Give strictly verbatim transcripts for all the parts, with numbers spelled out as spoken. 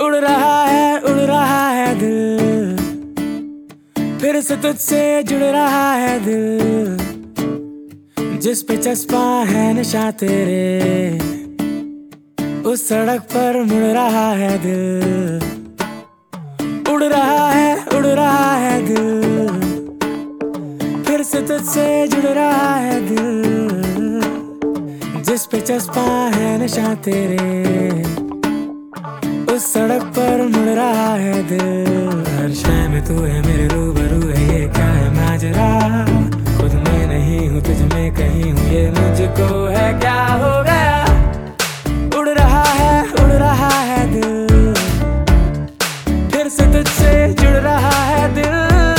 उड़ रहा है उड़ रहा है दिल, फिर से तुझसे जुड़ रहा है दिल। जिस पे चस्पा है निशा तेरे, उस सड़क पर मुड़ रहा है दिल। उड़ रहा है उड़ रहा है दिल, फिर से तुझसे जुड़ रहा है दिल। जिस पे चस्पा है निशा तेरे, उस सड़क पर मुड़ रहा है दिल। हर शय में तू है मेरे रूबरू है, ये क्या है माजरा। खुद में नहीं हूँ तुझ में कहीं हूँ, ये मुझको है क्या हो गया। उड़ रहा है उड़ रहा है दिल, फिर से तुझसे जुड़ रहा है दिल।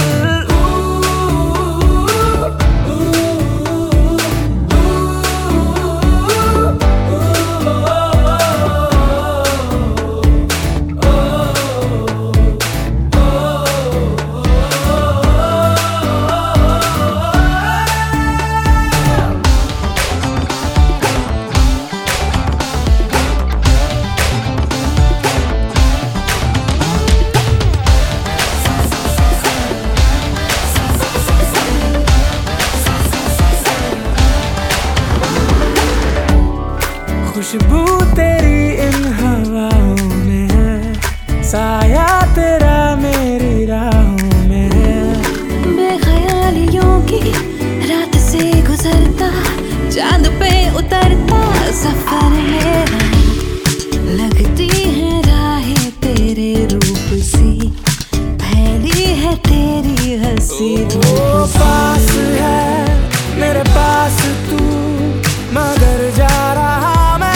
खुशबू तेरी इन हवाओं में है, साया तेरा मेरी राहों में है। बेख्यालियों की रात से गुजरता, चांद पे उतरता सफर मेरा। लगती है राहें तेरे रूप सी, फैली है तेरी हंसी धूप सी। पास है मेरे पास तू, मगर जा रहा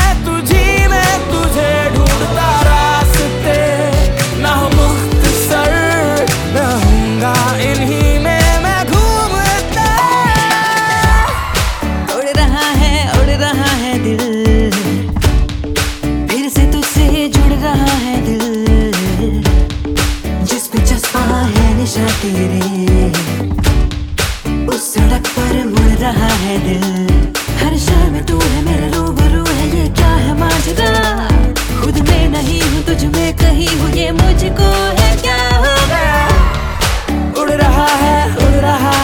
तेरे, उस सड़क पर मुड़ रहा है दिल। हर शय में तू है मेरे रूबरू है, ये क्या है माजरा। खुद में नहीं हूँ तुझ में कहीं हूँ, ये मुझको है क्या हो गया। उड़ रहा है उड़ रहा